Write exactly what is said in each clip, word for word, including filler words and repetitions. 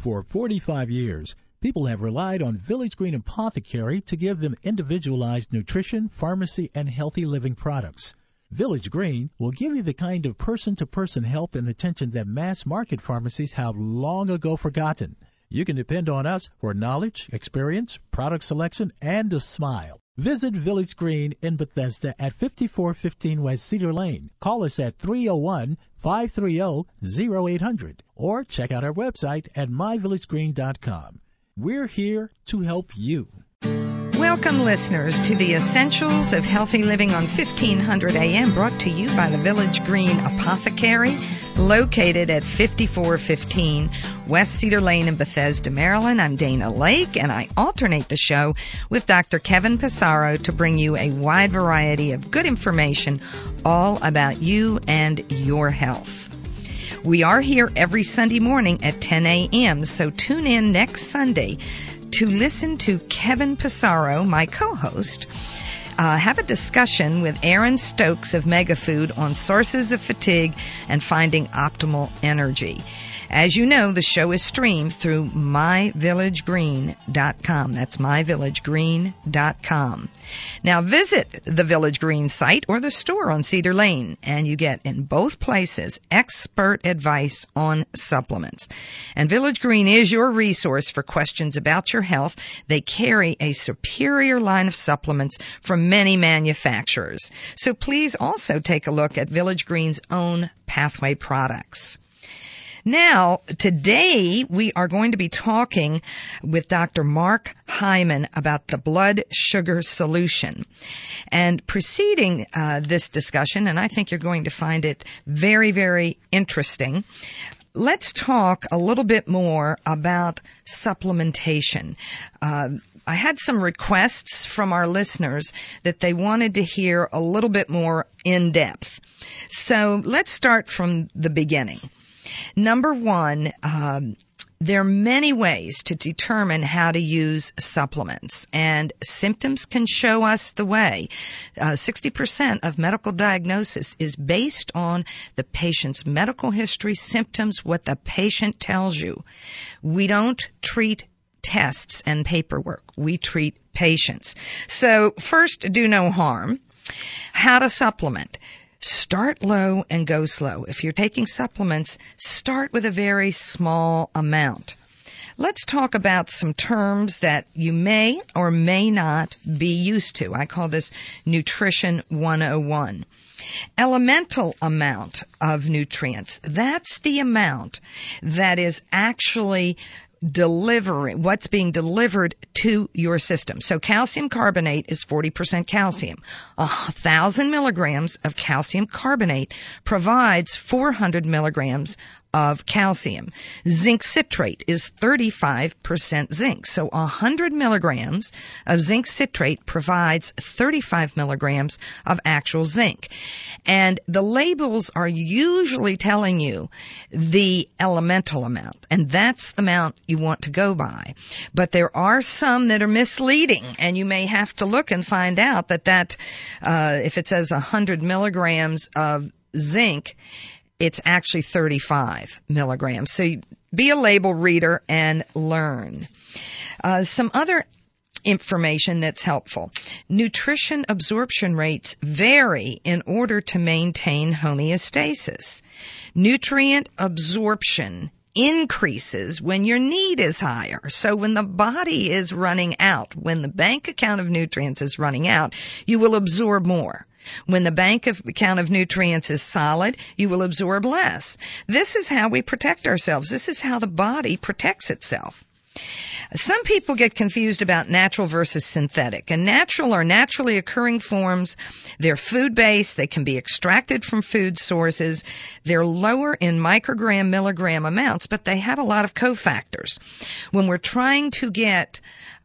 For forty-five years, people have relied on Village Green Apothecary to give them individualized nutrition, pharmacy, and healthy living products. Village Green will give you the kind of person-to-person help and attention that mass-market pharmacies have long ago forgotten. You can depend on us for knowledge, experience, product selection, and a smile. Visit Village Green in Bethesda at fifty-four fifteen West Cedar Lane. Call us at three oh one, five three oh, oh eight hundred or check out our website at my village green dot com. We're here to help you. Welcome, listeners, to the Essentials of Healthy Living on fifteen hundred A M, brought to you by the Village Green Apothecary, located at fifty-four fifteen West Cedar Lane in Bethesda, Maryland. I'm Dana Lake, and I alternate the show with Doctor Kevin Passaro to bring you a wide variety of good information all about you and your health. We are here every Sunday morning at ten A M, so tune in next Sunday to listen to Kevin Passaro, my co-host, uh, have a discussion with Aaron Stokes of Megafood on sources of fatigue and finding optimal energy. As you know, the show is streamed through my village green dot com. That's my village green dot com. Now visit the Village Green site or the store on Cedar Lane, and you get in both places expert advice on supplements. And Village Green is your resource for questions about your health. They carry a superior line of supplements from many manufacturers. So please also take a look at Village Green's own Pathway products. Now, today we are going to be talking with Doctor Mark Hyman about the blood sugar solution. And preceding uh, this discussion, and I think you're going to find it very, very interesting, let's talk a little bit more about supplementation. Uh, I had some requests from our listeners that they wanted to hear a little bit more in depth. So let's start from the beginning. Number one, um, there are many ways to determine how to use supplements, and symptoms can show us the way. Uh, sixty percent of medical diagnosis is based on the patient's medical history, symptoms, what the patient tells you. We don't treat tests and paperwork. We treat patients. So first, do no harm. How to supplement. Start low and go slow. If you're taking supplements, start with a very small amount. Let's talk about some terms that you may or may not be used to. I call this Nutrition one oh one. Elemental amount of nutrients. That's the amount that is actually delivering, what's being delivered to your system. So calcium carbonate is forty percent calcium. A thousand milligrams of calcium carbonate provides four hundred milligrams of calcium. Zinc citrate is thirty-five percent zinc. So one hundred milligrams of zinc citrate provides thirty-five milligrams of actual zinc. And the labels are usually telling you the elemental amount, and that's the amount you want to go by. But there are some that are misleading, and you may have to look and find out that that, uh, if it says one hundred milligrams of zinc, it's actually thirty-five milligrams. So be a label reader and learn. Uh, some other information that's helpful. Nutrition absorption rates vary in order to maintain homeostasis. Nutrient absorption increases when your need is higher. So when the body is running out, when the bank account of nutrients is running out, you will absorb more. When the bank of account of nutrients is solid, you will absorb less. This is how we protect ourselves. This is how the body protects itself. Some people get confused about natural versus synthetic. And natural are naturally occurring forms. They're food-based. They can be extracted from food sources. They're lower in microgram, milligram amounts, but they have a lot of cofactors. When we're trying to get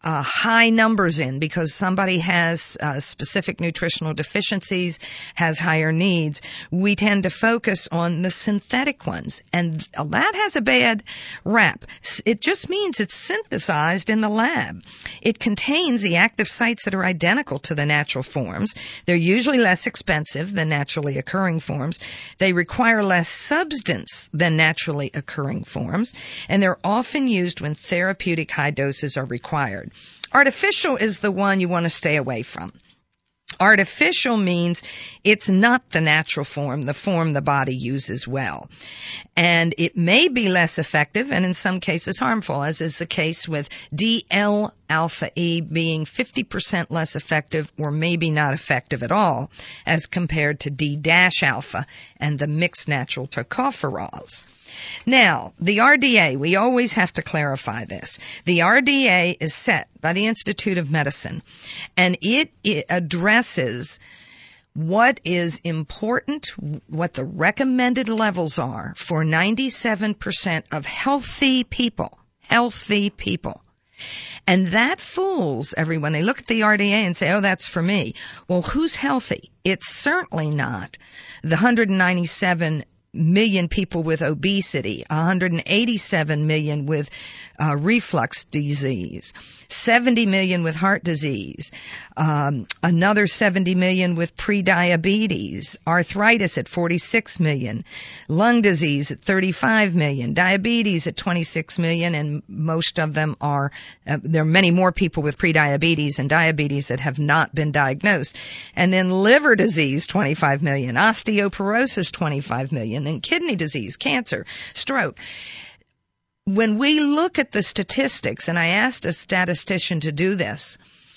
uh, high numbers in because somebody has uh, specific nutritional deficiencies, has higher needs, we tend to focus on the synthetic ones. And that has a bad rap. It just means it's synthesized in the lab. It contains the active sites that are identical to the natural forms. They're usually less expensive than naturally occurring forms. They require less substance than naturally occurring forms. And they're often used when therapeutic high doses are required. Artificial is the one you want to stay away from. Artificial means it's not the natural form, the form the body uses well. And it may be less effective and in some cases harmful, as is the case with D L alpha E being fifty percent less effective or maybe not effective at all as compared to D alpha and the mixed natural tocopherols. Now, the R D A, we always have to clarify this. The R D A is set by the Institute of Medicine, and it, it addresses what is important, what the recommended levels are for ninety-seven percent of healthy people, healthy people. And that fools everyone. They look at the R D A and say, oh, that's for me. Well, who's healthy? It's certainly not the one hundred ninety-seven million people with obesity, one hundred eighty-seven million with uh, reflux disease, seventy million with heart disease, um, another seventy million with prediabetes, arthritis at forty-six million, lung disease at thirty-five million, diabetes at twenty-six million, and most of them are, uh, there are many more people with prediabetes and diabetes that have not been diagnosed. And then liver disease, twenty-five million, osteoporosis, twenty-five million, and kidney disease, cancer, stroke. When we look at the statistics, and I asked a statistician to do this,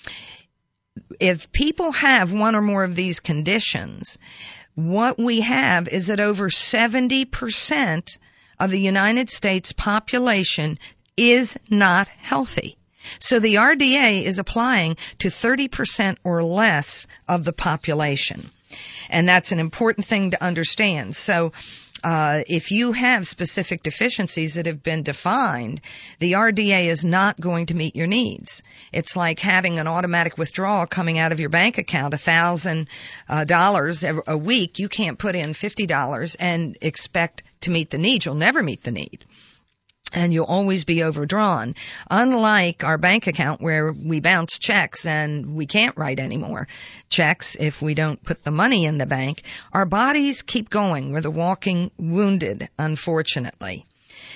if people have one or more of these conditions, what we have is that over seventy percent of the United States population is not healthy. So the R D A is applying to thirty percent or less of the population. And that's an important thing to understand. So Uh, if you have specific deficiencies that have been defined, the R D A is not going to meet your needs. It's like having an automatic withdrawal coming out of your bank account, a thousand dollars a week. You can't put in fifty dollars and expect to meet the need. You'll never meet the need. And you'll always be overdrawn. Unlike our bank account where we bounce checks and we can't write any more checks if we don't put the money in the bank, our bodies keep going. We're the walking wounded, unfortunately.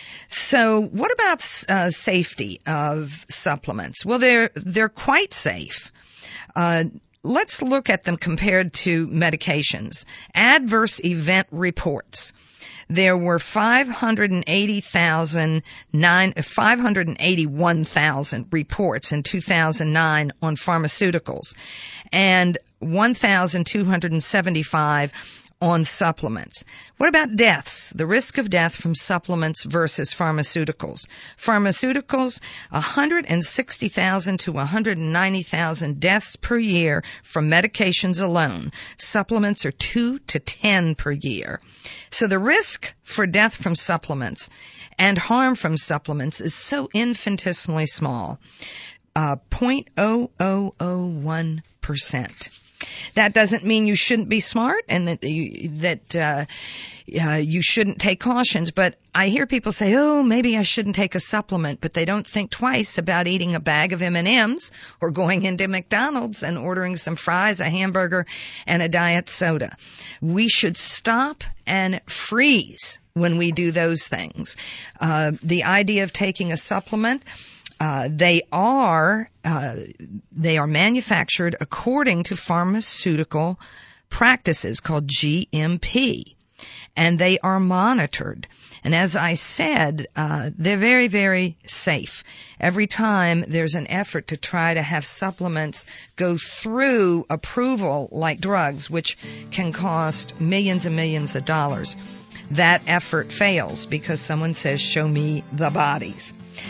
So what about uh, safety of supplements? Well, they're, they're quite safe. Uh, let's look at them compared to medications. Adverse event reports. There were five hundred eighty thousand, five hundred eighty-one thousand reports in two thousand nine on pharmaceuticals and one thousand two hundred seventy-five on supplements. What about deaths? The risk of death from supplements versus pharmaceuticals. Pharmaceuticals, one hundred sixty thousand to one hundred ninety thousand deaths per year from medications alone. Supplements are two to ten per year. So the risk for death from supplements and harm from supplements is so infinitesimally small, uh, zero point zero zero zero one percent. That doesn't mean you shouldn't be smart and that you, that uh, uh, you shouldn't take cautions. But I hear people say, oh, maybe I shouldn't take a supplement, but they don't think twice about eating a bag of M and M's or going into McDonald's and ordering some fries, a hamburger, and a diet soda. We should stop and freeze when we do those things. Uh, the idea of taking a supplement, Uh, they are uh, they are manufactured according to pharmaceutical practices called G M P, and they are monitored. And as I said, uh, they're very, very safe. Every time there's an effort to try to have supplements go through approval like drugs, which can cost millions and millions of dollars, that effort fails because someone says, show me the bodies.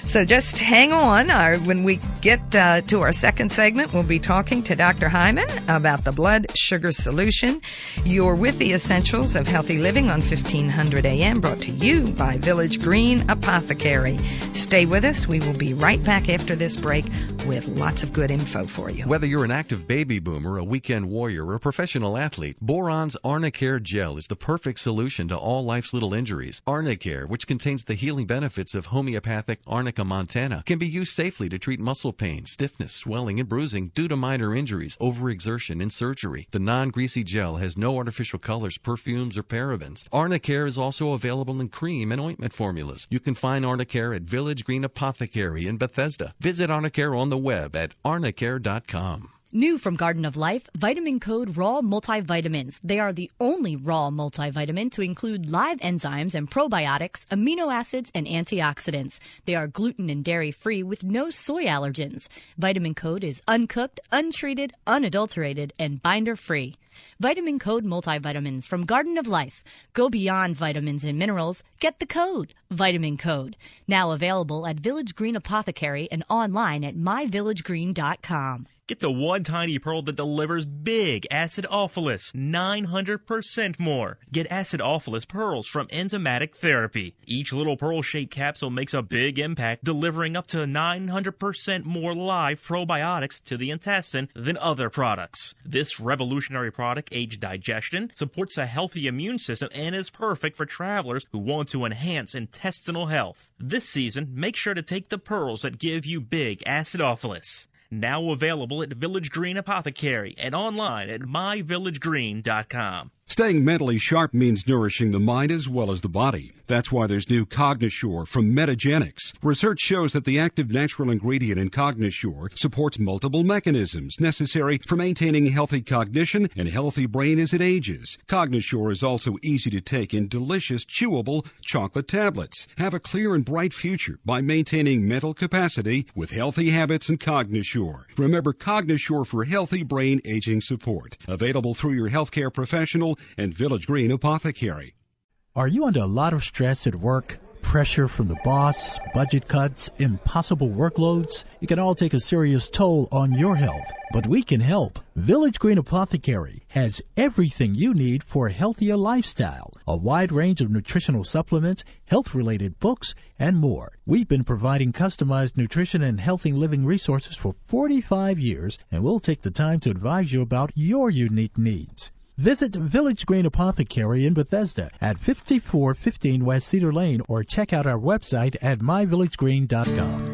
So just hang on. Our, when we get uh, to our second segment, we'll be talking to Doctor Hyman about the blood sugar solution. You're with the Essentials of Healthy Living on fifteen hundred A M, brought to you by Village Green Apothecary. Stay with us. We will be right back after this break with lots of good info for you. Whether you're an active baby boomer, a weekend warrior, or a professional athlete, Boron's Arnicare Gel is the perfect solution to all life's little injuries. Arnicare, which contains the healing benefits of homeopathic Arnica montana, can be used safely to treat muscle pain, stiffness, swelling, and bruising due to minor injuries, overexertion, and surgery. The non-greasy gel has no artificial colors, perfumes, or parabens. Arnicare is also available in cream and ointment formulas. You can find Arnicare at Village Green Apothecary in Bethesda. Visit Arnicare on the web at arnicare dot com. New from Garden of Life, Vitamin Code Raw Multivitamins. They are the only raw multivitamin to include live enzymes and probiotics, amino acids, and antioxidants. They are gluten and dairy-free with no soy allergens. Vitamin Code is uncooked, untreated, unadulterated, and binder-free. Vitamin Code Multivitamins from Garden of Life. Go beyond vitamins and minerals. Get the code. Vitamin Code. Now available at Village Green Apothecary and online at my village green dot com. Get the one tiny pearl that delivers big acidophilus, nine hundred percent more. Get acidophilus pearls from Enzymatic Therapy. Each little pearl-shaped capsule makes a big impact, delivering up to nine hundred percent more live probiotics to the intestine than other products. This revolutionary product aids digestion, supports a healthy immune system, and is perfect for travelers who want to enhance intestinal health. This season, make sure to take the pearls that give you big acidophilus. Now available at Village Green Apothecary and online at my village green dot com. Staying mentally sharp means nourishing the mind as well as the body. That's why there's new Cognosure from Metagenics. Research shows that the active natural ingredient in Cognosure supports multiple mechanisms necessary for maintaining healthy cognition and healthy brain as it ages. Cognosure is also easy to take in delicious, chewable chocolate tablets. Have a clear and bright future by maintaining mental capacity with healthy habits and Cognosure. Remember, Cognosure for healthy brain aging support. Available through your healthcare professional and Village Green Apothecary. Are you under a lot of stress at work? Pressure from the boss, budget cuts, impossible workloads? It can all take a serious toll on your health, but we can help. Village Green Apothecary has everything you need for a healthier lifestyle, a wide range of nutritional supplements, health-related books, and more. We've been providing customized nutrition and healthy living resources for forty-five years, and we'll take the time to advise you about your unique needs. Visit Village Green Apothecary in Bethesda at fifty-four fifteen West Cedar Lane or check out our website at my village green dot com.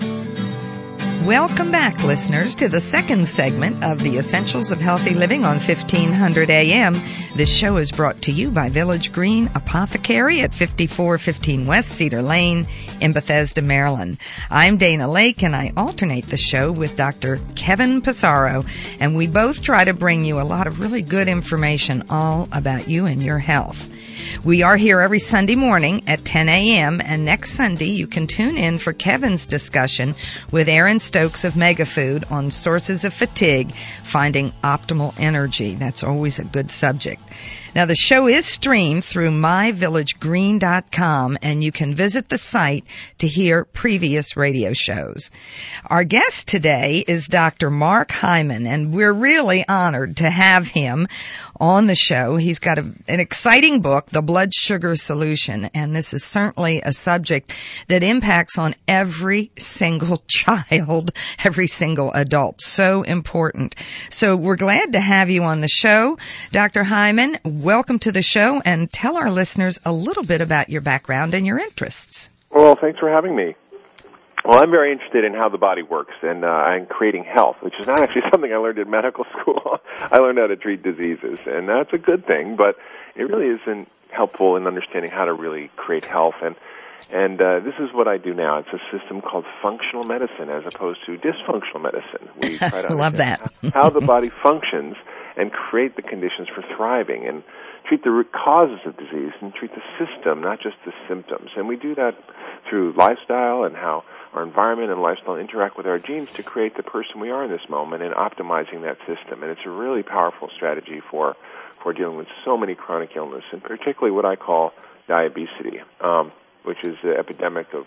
Welcome back, listeners, to the second segment of the Essentials of Healthy Living on fifteen hundred A M. This show is brought to you by Village Green Apothecary at fifty-four fifteen West Cedar Lane in Bethesda, Maryland. I'm Dana Lake, and I alternate the show with Doctor Kevin Passaro, and we both try to bring you a lot of really good information all about you and your health. We are here every Sunday morning at ten A M, and next Sunday you can tune in for Kevin's discussion with Aaron Stokes of Megafood on sources of fatigue, finding optimal energy. That's always a good subject. Now, the show is streamed through my village green dot com, and you can visit the site to hear previous radio shows. Our guest today is Doctor Mark Hyman, and we're really honored to have him on the show. He's got a, an exciting book, The Blood Sugar Solution, and this is certainly a subject that impacts on every single child, every single adult. So important. So we're glad to have you on the show. Doctor Hyman, welcome to the show, and tell our listeners a little bit about your background and your interests. Well, thanks for having me. Well, I'm very interested in how the body works and uh, and creating health, which is not actually something I learned in medical school. I learned how to treat diseases, and that's a good thing, but it really isn't helpful in understanding how to really create health. And and uh, this is what I do now. It's a system called functional medicine as opposed to dysfunctional medicine. We try to love that. how the body functions and create the conditions for thriving and treat the root causes of disease and treat the system, not just the symptoms. And we do that through lifestyle and how our environment and lifestyle interact with our genes to create the person we are in this moment and optimizing that system. And it's a really powerful strategy for, for dealing with so many chronic illness, and particularly what I call diabetes, um, which is the epidemic of,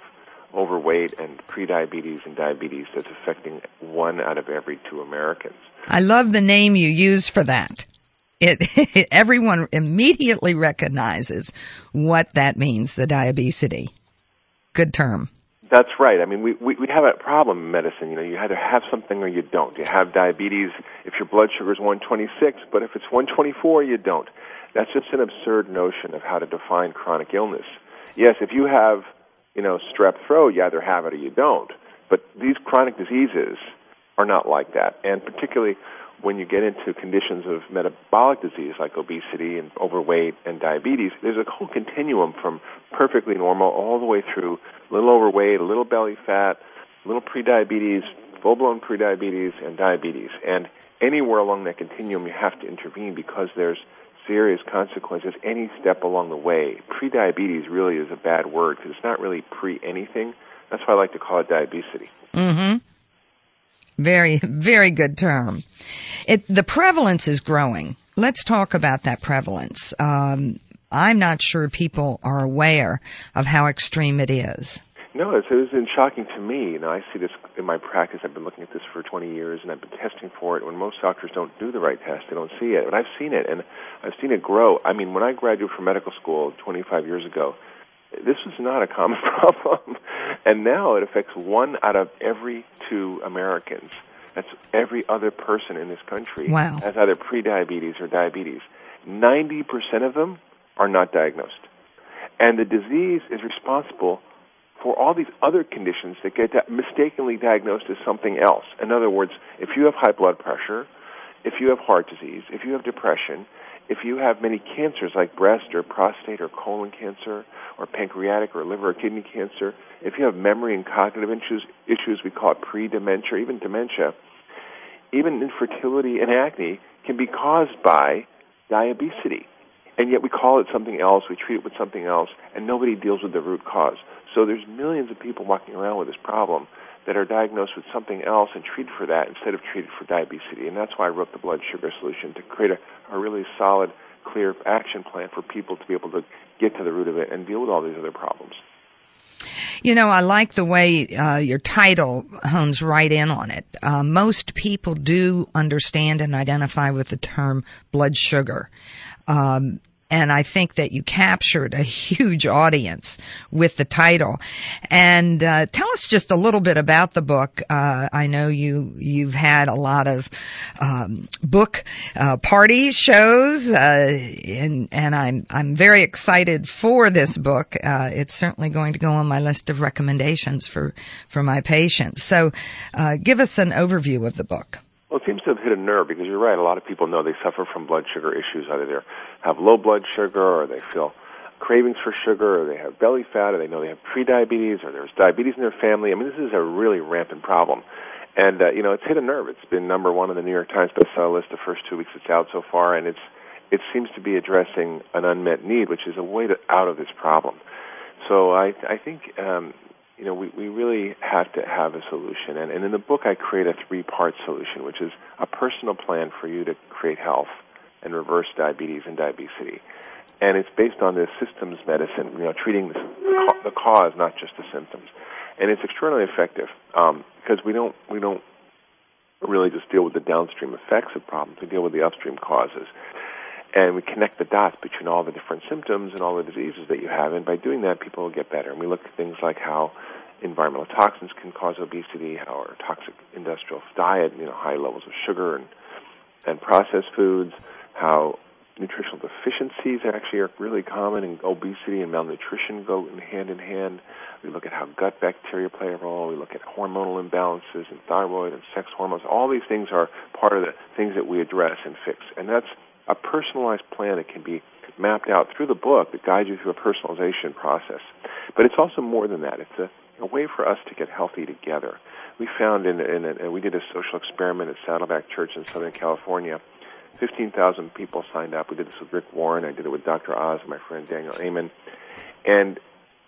overweight and prediabetes and diabetes that's affecting one out of every two Americans. I love the name you use for that. It, everyone immediately recognizes what that means, the diabesity. Good term. That's right. I mean, we, we, we have a problem in medicine. You know, you either have something or you don't. You have diabetes if your blood sugar is one twenty-six, but if it's one twenty-four, you don't. That's just an absurd notion of how to define chronic illness. Yes, if you have, you know, strep throat, you either have it or you don't. But these chronic diseases are not like that. And particularly when you get into conditions of metabolic disease like obesity and overweight and diabetes, there's a whole continuum from perfectly normal all the way through a little overweight, a little belly fat, a little prediabetes, full-blown prediabetes, and diabetes. And anywhere along that continuum you have to intervene because there's serious consequences any step along the way. Prediabetes really is a bad word because it's not really pre-anything. That's why I like to call it diabesity. Mm-hmm. Very, very good term. It, the prevalence is growing. Let's talk about that prevalence. Um, I'm not sure people are aware of how extreme it is. No, it's, it's been shocking to me. You know, I see this in my practice. I've been looking at this for twenty years, and I've been testing for it. When most doctors don't do the right test, they don't see it. But I've seen it, and I've seen it grow. I mean, when I graduated from medical school twenty-five years ago, this was not a common problem. And now it affects one out of every two Americans. That's every other person in this country wow. has either prediabetes or diabetes. ninety percent of them are not diagnosed. And the disease is responsible for all these other conditions that get mistakenly diagnosed as something else. In other words, if you have high blood pressure, if you have heart disease, if you have depression, if you have many cancers like breast or prostate or colon cancer or pancreatic or liver or kidney cancer, if you have memory and cognitive issues, issues we call it pre-dementia, even dementia, even infertility and acne can be caused by diabetes. And yet we call it something else, we treat it with something else, and nobody deals with the root cause. So there's millions of people walking around with this problem that are diagnosed with something else and treated for that instead of treated for diabetes. And that's why I wrote the Blood Sugar Solution, to create a, a really solid, clear action plan for people to be able to get to the root of it and deal with all these other problems. You know, I like the way uh, your title hones right in on it. Uh, most people do understand and identify with the term blood sugar. Um, and I think that you captured a huge audience with the title. And uh, tell us just a little bit about the book. Uh, I know you, you've had a lot of um, book uh, parties, shows, uh, and, and I'm, I'm very excited for this book. Uh, it's certainly going to go on my list of recommendations for, for my patients. So uh, give us an overview of the book. Well, it seems to have hit a nerve because you're right. A lot of people know they suffer from blood sugar issues. Either they have low blood sugar or they feel cravings for sugar or they have belly fat or they know they have prediabetes or there's diabetes in their family. I mean, this is a really rampant problem. And, uh, you know, it's hit a nerve. It's been number one on the New York Times bestseller list the first two weeks it's out so far, and it's it seems to be addressing an unmet need, which is a way to, out of this problem. So I, I think... Um, You know, we, we really have to have a solution. And, and in the book, I create a three-part solution, which is a personal plan for you to create health and reverse diabetes and diabetes. And it's based on this systems medicine, you know, treating the, the cause, not just the symptoms. And it's extraordinarily effective um, because we don't we don't really just deal with the downstream effects of problems. We deal with the upstream causes. And we connect the dots between all the different symptoms and all the diseases that you have. And by doing that, people will get better. And we look at things like how environmental toxins can cause obesity, how our toxic industrial diet, you know, high levels of sugar and, and processed foods, how nutritional deficiencies actually are really common, and obesity and malnutrition go hand in hand. We look at how gut bacteria play a role. We look at hormonal imbalances and thyroid and sex hormones. All these things are part of the things that we address and fix. And that's a personalized plan that can be mapped out through the book that guides you through a personalization process. But it's also more than that. It's a, a way for us to get healthy together. We found in, in, in we did a social experiment at Saddleback Church in Southern California. fifteen thousand people signed up. We did this with Rick Warren. I did it with Doctor Oz and my friend Daniel Amen. And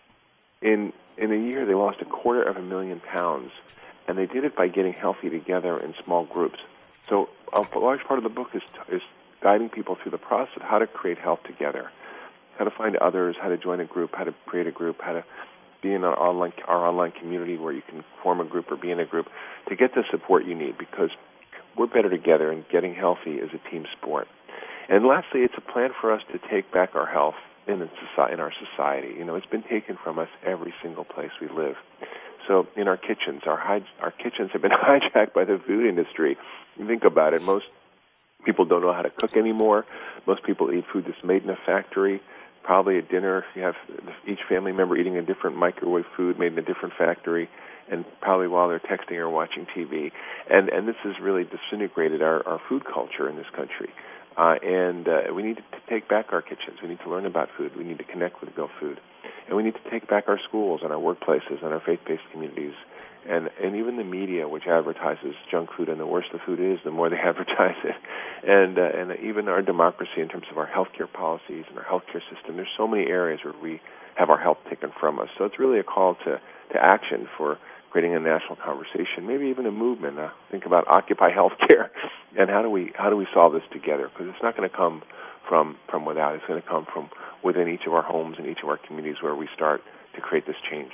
in in a year, they lost a quarter of a million pounds. And they did it by getting healthy together in small groups. So a large part of the book is is guiding people through the process of how to create health together, how to find others, how to join a group, how to create a group, how to be in our online, our online community where you can form a group or be in a group to get the support you need, because we're better together, and getting healthy is a team sport. And lastly, it's a plan for us to take back our health in, in our society. You know, it's been taken from us every single place we live. So in our kitchens, our, hij- our kitchens have been hijacked by the food industry. You think about it, most people don't know how to cook anymore. Most people eat food that's made in a factory. Probably at dinner, you have each family member eating a different microwave food made in a different factory, and probably while they're texting or watching T V. And and this has really disintegrated our, our food culture in this country. Uh, and uh, we need to take back our kitchens. We need to learn about food. We need to connect with real food. And we need to take back our schools and our workplaces and our faith-based communities, and, and even the media, which advertises junk food. And the worse the food is, the more they advertise it. And uh, and even our democracy in terms of our healthcare policies and our healthcare system. There's so many areas where we have our health taken from us. So it's really a call to, to action for creating a national conversation, maybe even a movement. Uh, think about Occupy Healthcare, and how do we how do we solve this together? Because it's not going to come from from without. It's going to come from within each of our homes and each of our communities where we start to create this change.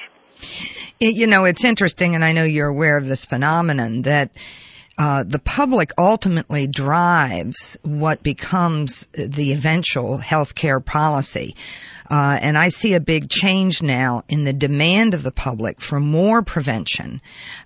It, you know, it's interesting, and I know you're aware of this phenomenon, that uh, the public ultimately drives what becomes the eventual health care policy. Uh, and I see a big change now in the demand of the public for more prevention.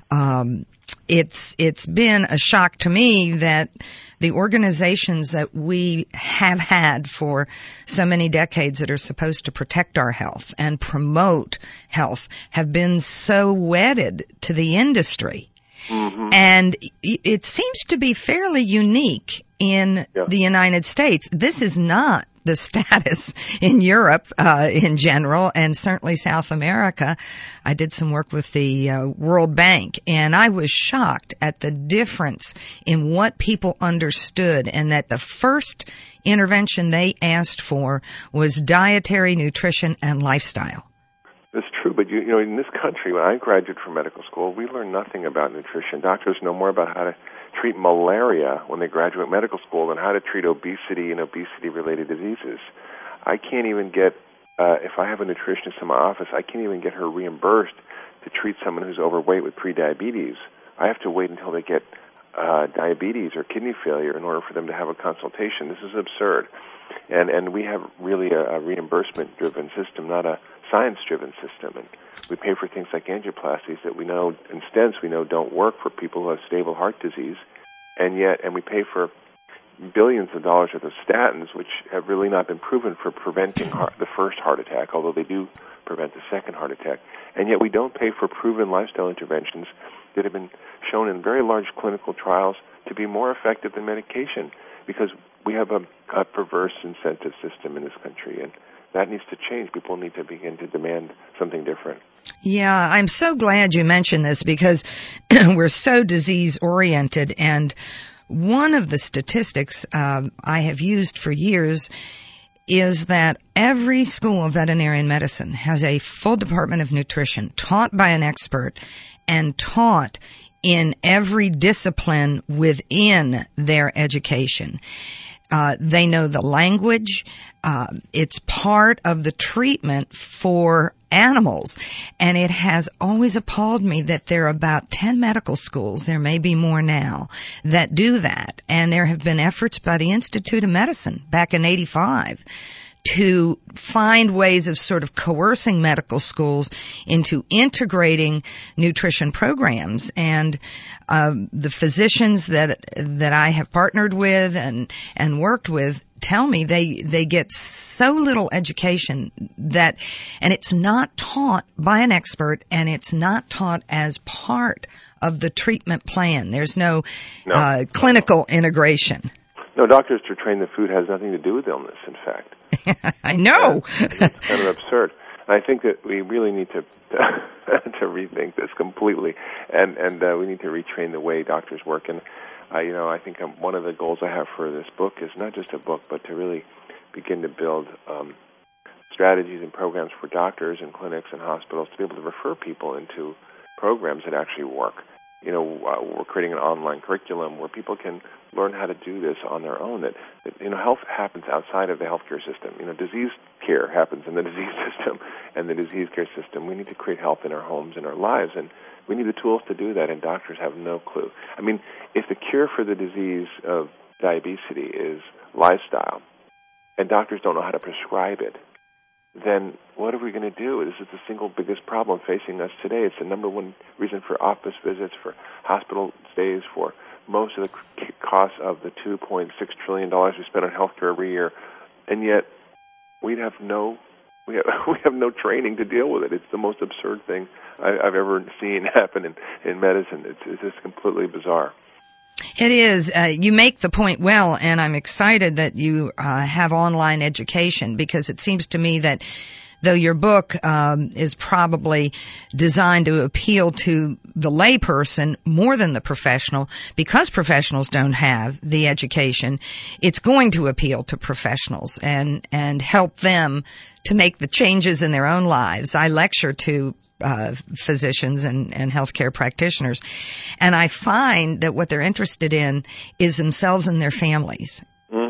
Um, it's it's been a shock to me that the organizations that we have had for so many decades that are supposed to protect our health and promote health have been so wedded to the industry. Mm-hmm. And it seems to be fairly unique in yeah. the United States. This is not the status in Europe uh, in general, and certainly South America. I did some work with the uh, World Bank, and I was shocked at the difference in what people understood, and that the first intervention they asked for was dietary, nutrition, and lifestyle. That's true, but you, you know, in this country, when I graduated from medical school, we learned nothing about nutrition. Doctors know more about how to treat malaria when they graduate medical school than how to treat obesity and obesity-related diseases. I can't even get, uh, if I have a nutritionist in my office, I can't even get her reimbursed to treat someone who's overweight with prediabetes. I have to wait until they get uh, diabetes or kidney failure in order for them to have a consultation. This is absurd. And and we have really a, a reimbursement-driven system, not a science-driven system. And we pay for things like angioplasties that we know, and stents we know don't work for people who have stable heart disease, and yet, and we pay for billions of dollars worth of statins, which have really not been proven for preventing heart, the first heart attack, although they do prevent the second heart attack. And yet we don't pay for proven lifestyle interventions that have been shown in very large clinical trials to be more effective than medication, because we have a, a perverse incentive system in this country, and that needs to change. People need to begin to demand something different. Yeah, I'm so glad you mentioned this, because we're so disease-oriented, and one of the statistics um, I have used for years is that every school of veterinarian medicine has a full department of nutrition taught by an expert and taught in every discipline within their education. Uh, they know the language. Uh, it's part of the treatment for animals. And it has always appalled me that there are about ten medical schools, there may be more now, that do that. And there have been efforts by the Institute of Medicine back in eighty-five to find ways of sort of coercing medical schools into integrating nutrition programs. And uh, the physicians that that I have partnered with and and worked with tell me they they get so little education that, and it's not taught by an expert, and it's not taught as part of the treatment plan. There's no, no. Uh, clinical integration. No, doctors are trained that food has nothing to do with illness, in fact. I know. It's kind of absurd. And I think that we really need to to rethink this completely, and and uh, we need to retrain the way doctors work. And uh, you know, I think um, one of the goals I have for this book is not just a book, but to really begin to build um, strategies and programs for doctors and clinics and hospitals to be able to refer people into programs that actually work. you know, uh, we're creating an online curriculum where people can learn how to do this on their own. That, that you know, health happens outside of the healthcare system. You know, disease care happens in the disease system and the disease care system. We need to create health in our homes and our lives, and we need the tools to do that, and doctors have no clue. I mean, if the cure for the disease of diabetes is lifestyle, and doctors don't know how to prescribe it, then what are we going to do? This is the single biggest problem facing us today. It's the number one reason for office visits, for hospital stays, for most of the costs of the two point six trillion dollars we spend on healthcare every year, and yet we have no we have we have no training to deal with it. It's the most absurd thing I, I've ever seen happen in, in medicine. It's, it's just completely bizarre. It is. Uh, you make the point well, and I'm excited that you uh, have online education, because it seems to me that though your book um, is probably designed to appeal to the layperson more than the professional, because professionals don't have the education, it's going to appeal to professionals and, and help them to make the changes in their own lives. I lecture to uh, physicians and, and healthcare practitioners, and I find that what they're interested in is themselves and their families.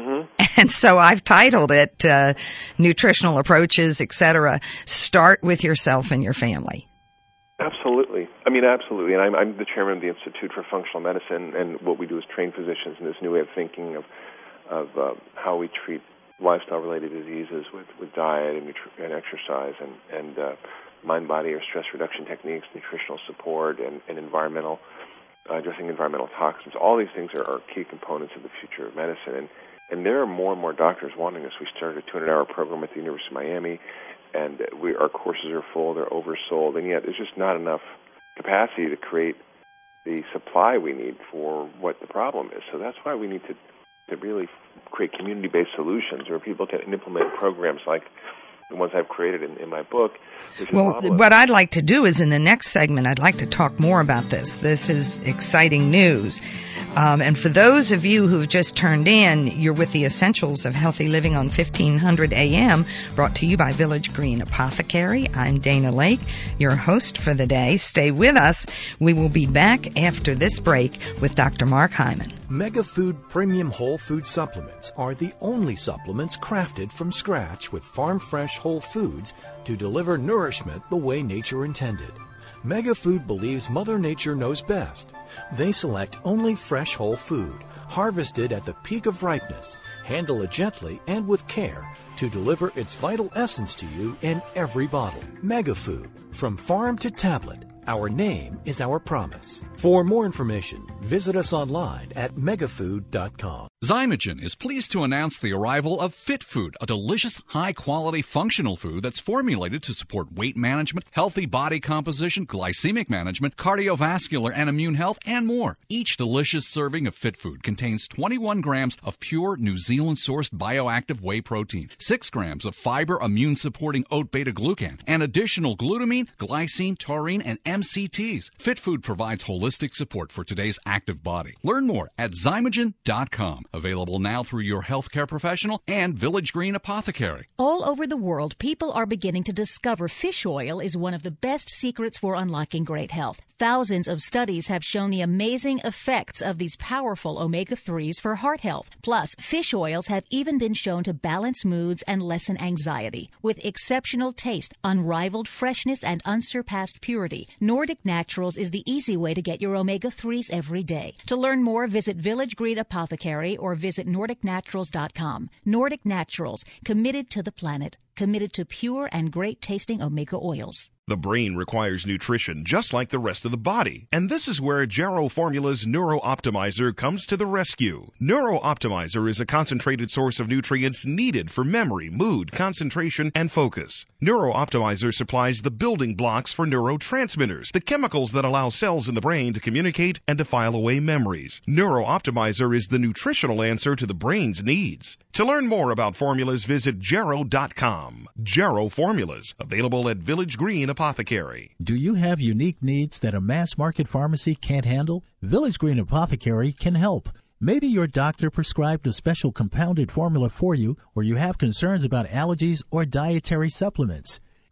And so I've titled it uh, Nutritional Approaches, et cetera. Start with yourself and your family. Absolutely. I mean, absolutely. And I'm, I'm the chairman of the Institute for Functional Medicine, and what we do is train physicians in this new way of thinking of of uh, how we treat lifestyle-related diseases with, with diet and, nutri- and exercise and, and uh, mind-body or stress reduction techniques, nutritional support, and, and environmental, uh, addressing environmental toxins. All these things are, are key components of the future of medicine. And And there are more and more doctors wanting this. We started a two hundred hour program at the University of Miami, and we, our courses are full. They're oversold, and yet there's just not enough capacity to create the supply we need for what the problem is. So that's why we need to, to really create community-based solutions where people can implement programs like the ones I've created in, in my book. Well, what I'd like to do is in the next segment, I'd like to talk more about this. This is exciting news. Um, and for those of you who've just turned in, you're with the Essentials of Healthy Living on fifteen hundred A M, brought to you by Village Green Apothecary. I'm Dana Lake, your host for the day. Stay with us. We will be back after this break with Doctor Mark Hyman. MegaFood Premium Whole Food Supplements are the only supplements crafted from scratch with farm-fresh whole foods to deliver nourishment the way nature intended. MegaFood believes Mother Nature knows best. They select only fresh whole food, harvested at the peak of ripeness, handle it gently and with care to deliver its vital essence to you in every bottle. MegaFood, from farm to tablet. Our name is our promise. For more information, visit us online at megafood dot com. Zymogen is pleased to announce the arrival of Fit Food, a delicious, high-quality, functional food that's formulated to support weight management, healthy body composition, glycemic management, cardiovascular and immune health, and more. Each delicious serving of Fit Food contains twenty-one grams of pure New Zealand-sourced bioactive whey protein, six grams of fiber immune-supporting oat beta-glucan, and additional glutamine, glycine, taurine, and M C Ts. Fit Food provides holistic support for today's active body. Learn more at zymogen dot com. Available now through your healthcare professional and Village Green Apothecary. All over the world, people are beginning to discover fish oil is one of the best secrets for unlocking great health. Thousands of studies have shown the amazing effects of these powerful omega threes for heart health. Plus, fish oils have even been shown to balance moods and lessen anxiety. With exceptional taste, unrivaled freshness, and unsurpassed purity, Nordic Naturals is the easy way to get your omega threes every day. To learn more, visit Village Green Apothecary or visit nordic naturals dot com. Nordic Naturals, committed to the planet, committed to pure and great-tasting omega oils. The brain requires nutrition just like the rest of the body, and this is where Jarrow Formula's Neuro Optimizer comes to the rescue. Neuro Optimizer is a concentrated source of nutrients needed for memory, mood, concentration, and focus. Neuro Optimizer supplies the building blocks for neurotransmitters, the chemicals that allow cells in the brain to communicate and to file away memories. Neuro Optimizer is the nutritional answer to the brain's needs. To learn more about formulas, visit jarrow dot com. Jarrow Formulas, available at Village Green Apothecary. Do you have unique needs that a mass market pharmacy can't handle? Village Green Apothecary can help. Maybe your doctor prescribed a special compounded formula for you, or you have concerns about allergies or dietary supplements.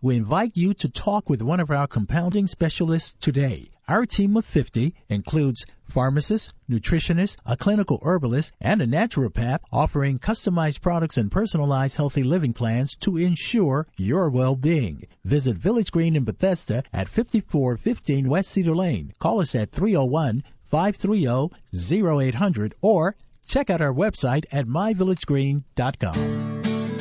We invite you to talk with one of our compounding specialists today. Our team of fifty includes pharmacists, nutritionists, a clinical herbalist, and a naturopath offering customized products and personalized healthy living plans to ensure your well-being. Visit Village Green in Bethesda at fifty-four fifteen West Cedar Lane. Call us at three oh one, five three oh, oh eight hundred or check out our website at my village green dot com.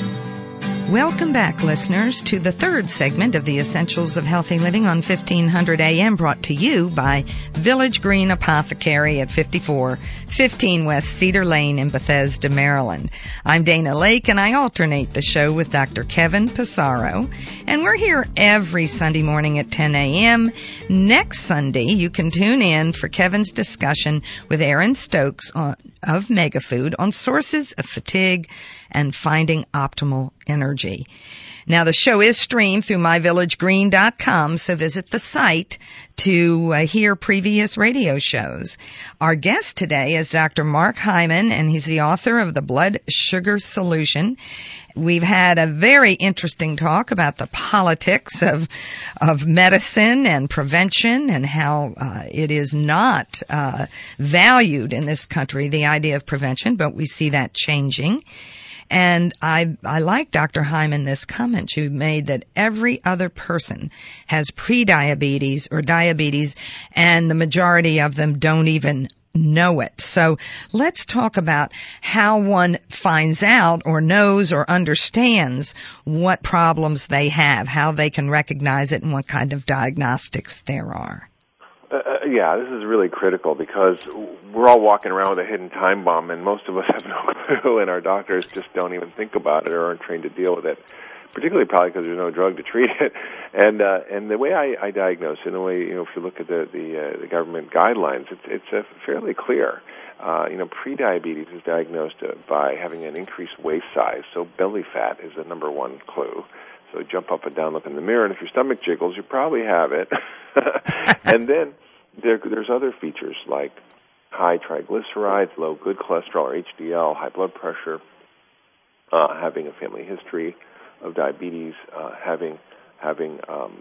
Welcome back, listeners, to the third segment of the Essentials of Healthy Living on fifteen hundred A M, brought to you by Village Green Apothecary at fifty-four fifteen West Cedar Lane in Bethesda, Maryland. I'm Dana Lake, and I alternate the show with Doctor Kevin Passaro, and we're here every Sunday morning at ten A M Next Sunday, you can tune in for Kevin's discussion with Aaron Stokes on, of Megafood on sources of fatigue and finding optimal energy. Now, the show is streamed through my village green dot com, so visit the site to uh, hear previous radio shows. Our guest today is Doctor Mark Hyman, and he's the author of The Blood Sugar Solution. We've had a very interesting talk about the politics of of medicine and prevention and how uh, it is not uh, valued in this country, the idea of prevention, but we see that changing. And I, I like, Doctor Hyman, this comment you made that every other person has prediabetes or diabetes, and the majority of them don't even know it. So let's talk about how one finds out or knows or understands what problems they have, how they can recognize it, and what kind of diagnostics there are. Uh, yeah, this is really critical because we're all walking around with a hidden time bomb, and most of us have no clue, and our doctors just don't even think about it or aren't trained to deal with it, particularly probably because there's no drug to treat it. And uh, and the way I, I diagnose, in the way, you know, if you look at the the, uh, the government guidelines, it's it's uh, fairly clear. Uh, you know, prediabetes is diagnosed uh, by having an increased waist size, so belly fat is the number one clue. So jump up and down, look in the mirror, and if your stomach jiggles, you probably have it. And then there, there's other features like high triglycerides, low good cholesterol or H D L, high blood pressure, uh, having a family history of diabetes, uh, having having um,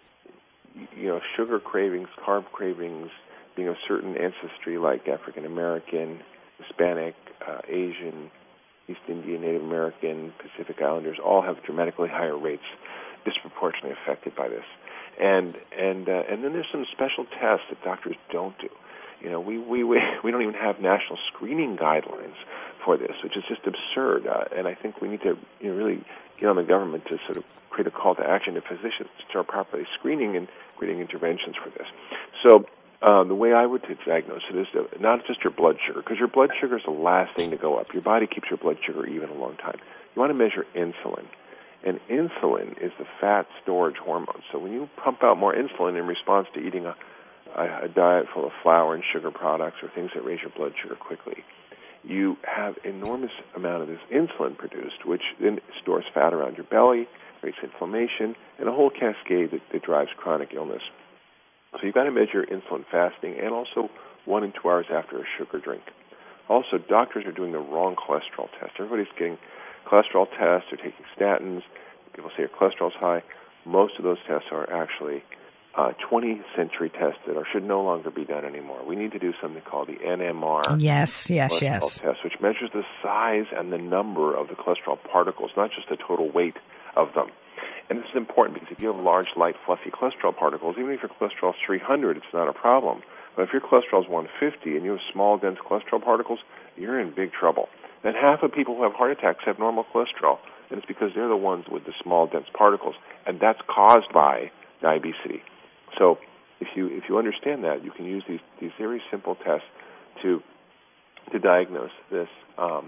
you know sugar cravings, carb cravings, being of certain ancestry like African American, Hispanic, uh, Asian, East Indian, Native American, Pacific Islanders, all have dramatically higher rates, disproportionately affected by this. And and uh, and then there's some special tests that doctors don't do. You know, we we we, we don't even have national screening guidelines for this, which is just absurd. Uh, and I think we need to you know, really get on the government to sort of create a call to action to physicians to start properly screening and creating interventions for this. So uh, the way I would diagnose it is not just your blood sugar, because your blood sugar is the last thing to go up. Your body keeps your blood sugar even a long time. You want to measure insulin. And insulin is the fat storage hormone. So when you pump out more insulin in response to eating a, a, a diet full of flour and sugar products or things that raise your blood sugar quickly, you have enormous amount of this insulin produced, which then stores fat around your belly, creates inflammation, and a whole cascade that, that drives chronic illness. So you've got to measure insulin fasting and also one and two hours after a sugar drink. Also, doctors are doing the wrong cholesterol test. Everybody's getting cholesterol tests, they're taking statins, people say your cholesterol's high. Most of those tests are actually uh, twentieth century tests that are, should no longer be done anymore. We need to do something called the N M R yes, yes, cholesterol yes. test, which measures the size and the number of the cholesterol particles, not just the total weight of them. And this is important because if you have large, light, fluffy cholesterol particles, even if your cholesterol is three hundred, it's not a problem. But if your cholesterol is one fifty and you have small, dense cholesterol particles, you're in big trouble. And half of people who have heart attacks have normal cholesterol, and it's because they're the ones with the small, dense particles, and that's caused by diabetes. So if you if you understand that, you can use these, these very simple tests to to diagnose this um,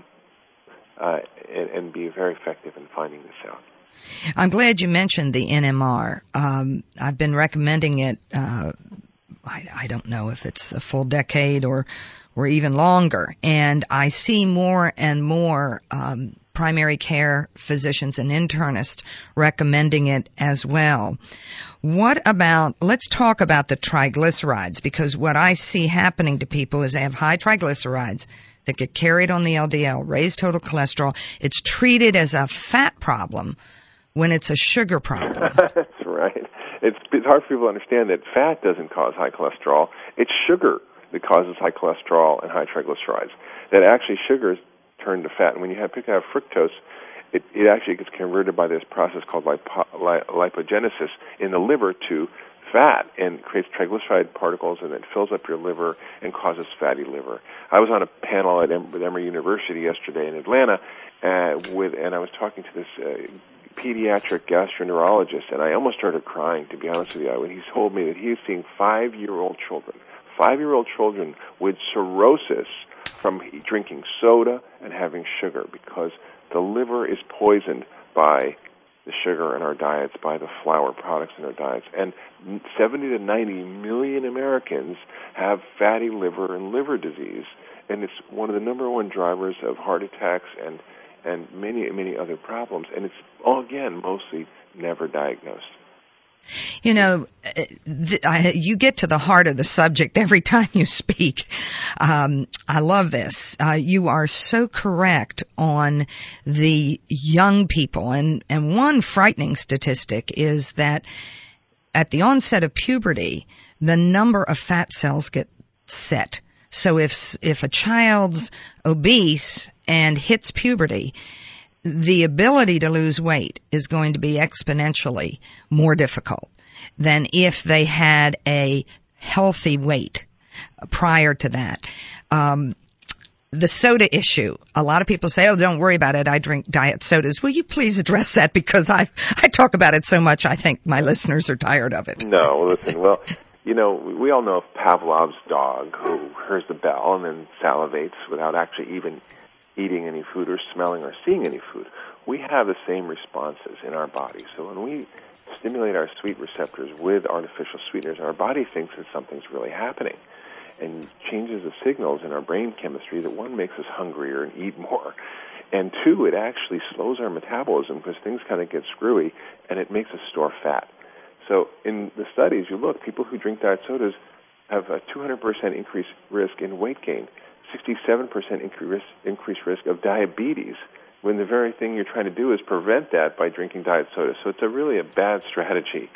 uh, and, and be very effective in finding this out. I'm glad you mentioned the N M R. Um, I've been recommending it, uh, I, I don't know if it's a full decade or or even longer. And I see more and more um, primary care physicians and internists recommending it as well. What about, let's talk about the triglycerides, because what I see happening to people is they have high triglycerides that get carried on the L D L, raised total cholesterol. It's treated as a fat problem when it's a sugar problem. That's right. It's, it's hard for people to understand that fat doesn't cause high cholesterol. It's sugar that causes high cholesterol and high triglycerides. That actually sugars turn to fat. And when you have pick out fructose, it, it actually gets converted by this process called lipo, li, lipogenesis in the liver to fat and creates triglyceride particles, and it fills up your liver and causes fatty liver. I was on a panel at em- with Emory University yesterday in Atlanta, uh, with, and I was talking to this uh, pediatric gastroenterologist, and I almost started crying, to be honest with you, when he told me that he is seeing five-year-old children, five-year-old children with cirrhosis from drinking soda and having sugar, because the liver is poisoned by the sugar in our diets, by the flour products in our diets. And seventy to ninety million Americans have fatty liver and liver disease, and it's one of the number one drivers of heart attacks and, and many, many other problems. And it's, all again, mostly never diagnosed. You know, th- I, you get to the heart of the subject every time you speak. Um, I love this. Uh, you are so correct on the young people. And, and one frightening statistic is that at the onset of puberty, the number of fat cells get set. So if, if a child's obese and hits puberty, the ability to lose weight is going to be exponentially more difficult than if they had a healthy weight prior to that. Um, the soda issue. A lot of people say, oh, don't worry about it. I drink diet sodas. Will you please address that? Because I I talk about it so much, I think my listeners are tired of it. No, listen, well, you know, we all know of Pavlov's dog who hears the bell and then salivates without actually even eating any food or smelling or seeing any food. We have the same responses in our body. So when we stimulate our sweet receptors with artificial sweeteners, our body thinks that something's really happening and changes the signals in our brain chemistry that, one, makes us hungrier and eat more, and two, it actually slows our metabolism because things kind of get screwy, and it makes us store fat. So in the studies, you look, people who drink diet sodas have a two hundred percent increased risk in weight gain, sixty-seven percent increase, increased risk of diabetes, when the very thing you're trying to do is prevent that by drinking diet soda. So it's a really a bad strategy.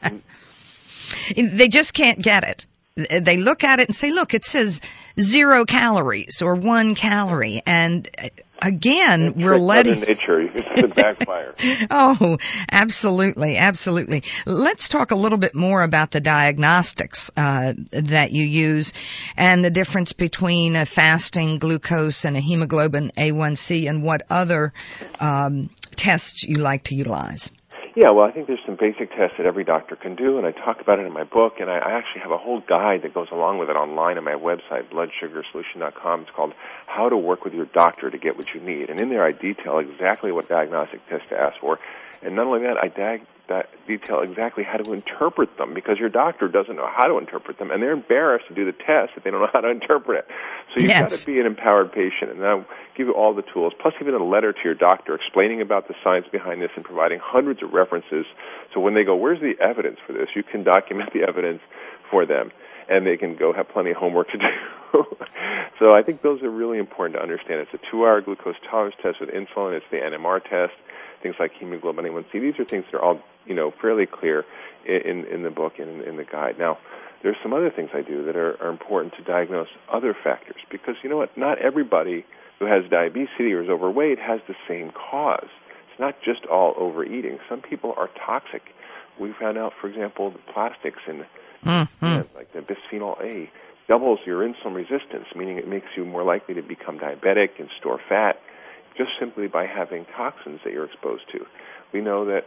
They just can't get it. They look at it and say, look, it says zero calories or one calorie. And again, and we're letting... Mother Nature, it's going to backfire. Oh, absolutely, absolutely. Let's talk a little bit more about the diagnostics uh, that you use and the difference between a fasting glucose and a hemoglobin A one C and what other um, tests you like to utilize. Yeah, well, I think there's some basic tests that every doctor can do, and I talk about it in my book, and I, I actually have a whole guide that goes along with it online on my website, blood sugar solution dot com. It's called How to Work with Your Doctor to Get What You Need. And in there I detail exactly what diagnostic tests to ask for. And not only that, I dag- that detail exactly how to interpret them, because your doctor doesn't know how to interpret them, and they're embarrassed to do the test if they don't know how to interpret it. So you've yes. got to be an empowered patient, and I'll give you all the tools, plus even a letter to your doctor explaining about the science behind this and providing hundreds of references. So when they go, where's the evidence for this? You can document the evidence for them, and they can go have plenty of homework to do. So I think those are really important to understand. It's a two-hour glucose tolerance test with insulin. It's the N M R test. Things like hemoglobin A one C. These are things that are all, you know, fairly clear in, in the book and in, in the guide. Now, there's some other things I do that are, are important to diagnose other factors, because, you know what, not everybody who has diabetes or is overweight has the same cause. It's not just all overeating. Some people are toxic. We found out, for example, the plastics in mm-hmm. yeah, like the bisphenol A doubles your insulin resistance, meaning it makes you more likely to become diabetic and store fat, just simply by having toxins that you're exposed to. We know that